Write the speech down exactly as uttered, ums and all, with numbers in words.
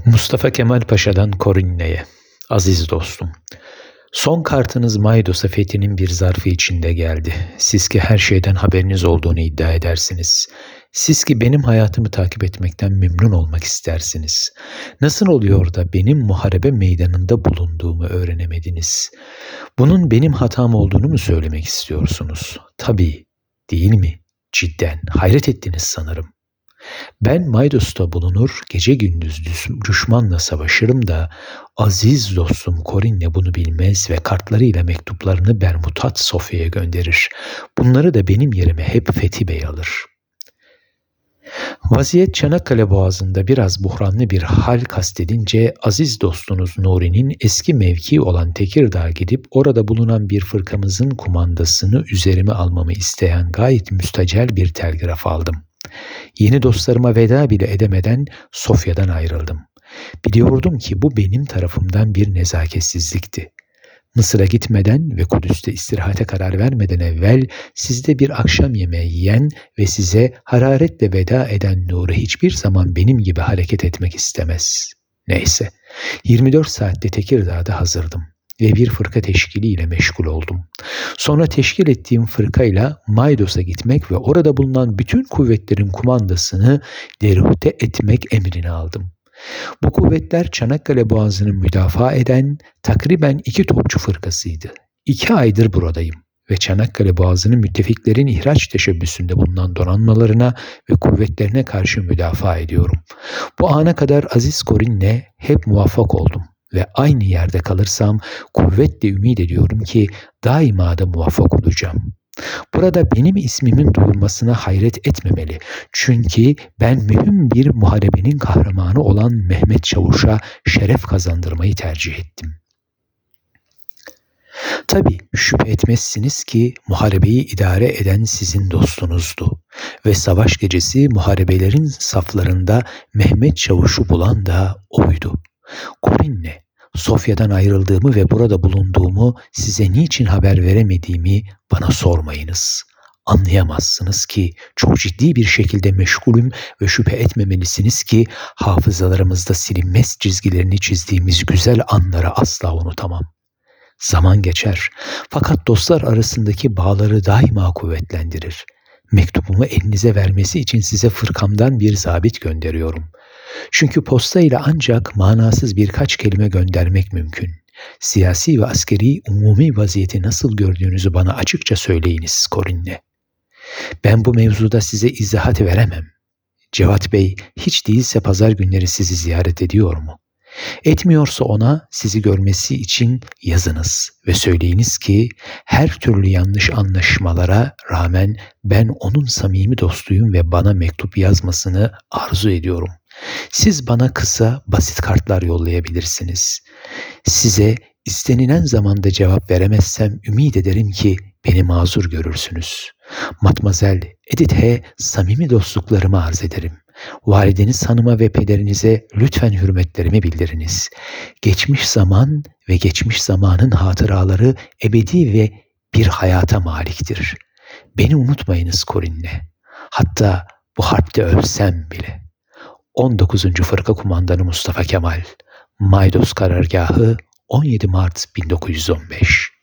Mustafa Kemal Paşa'dan Korinne'ye. Aziz dostum, son kartınız Maydos'a fethinin bir zarfı içinde geldi. Siz ki her şeyden haberiniz olduğunu iddia edersiniz. Siz ki benim hayatımı takip etmekten memnun olmak istersiniz. Nasıl oluyor da benim muharebe meydanında bulunduğumu öğrenemediniz? Bunun benim hatam olduğunu mu söylemek istiyorsunuz? Tabii, değil mi? Cidden, hayret ettiniz sanırım. Ben Maydos'ta bulunur, gece gündüz düşmanla savaşırım da aziz dostum Korinne bunu bilmez ve kartlarıyla mektuplarını Bermutat Sofya'ya gönderir. Bunları da benim yerime hep Fethi Bey alır. Vaziyet Çanakkale Boğazı'nda biraz buhranlı bir hal kastedince aziz dostunuz Nuri'nin eski mevki olan Tekirdağ'a gidip orada bulunan bir fırkamızın kumandasını üzerime almamı isteyen gayet müstacel bir telgraf aldım. Yeni dostlarıma veda bile edemeden Sofya'dan ayrıldım. Biliyordum ki bu benim tarafımdan bir nezaketsizlikti. Mısır'a gitmeden ve Kudüs'te istirahate karar vermeden evvel sizde bir akşam yemeği yiyen ve size hararetle veda eden Nuri hiçbir zaman benim gibi hareket etmek istemez. Neyse, yirmi dört saatte Tekirdağ'da hazırdım ve bir fırka teşkiliyle meşgul oldum. Sonra teşkil ettiğim fırkayla Maydos'a gitmek ve orada bulunan bütün kuvvetlerin kumandasını deruhte etmek emrini aldım. Bu kuvvetler Çanakkale Boğazı'nı müdafaa eden takriben iki topçu fırkasıydı. İki aydır buradayım ve Çanakkale Boğazı'nın müttefiklerin ihraç teşebbüsünde bulunan donanmalarına ve kuvvetlerine karşı müdafaa ediyorum. Bu ana kadar aziz Korinne hep muvaffak oldum. Ve aynı yerde kalırsam kuvvetle ümit ediyorum ki daima da muvaffak olacağım. Burada benim ismimin duyulmasına hayret etmemeli. Çünkü ben mühim bir muharebenin kahramanı olan Mehmet Çavuş'a şeref kazandırmayı tercih ettim. Tabii şüphe etmezsiniz ki muharebeyi idare eden sizin dostunuzdu. Ve savaş gecesi muharebelerin saflarında Mehmet Çavuş'u bulan da oydu. Korinne, Sofya'dan ayrıldığımı ve burada bulunduğumu size niçin haber veremediğimi bana sormayınız. Anlayamazsınız ki çok ciddi bir şekilde meşgulüm ve şüphe etmemelisiniz ki hafızalarımızda silinmez çizgilerini çizdiğimiz güzel anları asla unutamam. Zaman geçer fakat dostlar arasındaki bağları daima kuvvetlendirir. Mektubumu elinize vermesi için size fırkamdan bir zabit gönderiyorum. Çünkü posta ile ancak manasız birkaç kelime göndermek mümkün. Siyasi ve askeri umumi vaziyeti nasıl gördüğünüzü bana açıkça söyleyiniz Korinne. Ben bu mevzuda size izahat veremem. Cevat Bey hiç değilse pazar günleri sizi ziyaret ediyor mu? Etmiyorsa ona sizi görmesi için yazınız ve söyleyiniz ki her türlü yanlış anlaşmalara rağmen ben onun samimi dostuyum ve bana mektup yazmasını arzu ediyorum. Siz bana kısa, basit kartlar yollayabilirsiniz. Size istenilen zamanda cevap veremezsem ümit ederim ki beni mazur görürsünüz. Matmazel Edith H. samimi dostluklarımı arz ederim. Valideniz hanıma ve pederinize lütfen hürmetlerimi bildiriniz. Geçmiş zaman ve geçmiş zamanın hatıraları ebedi ve bir hayata maliktir. Beni unutmayınız Korinne. Hatta bu harpte ölsem bile. on dokuzuncu Fırka Kumandanı Mustafa Kemal, Maydos Karargahı, on yedi Mart bin dokuz yüz on beş.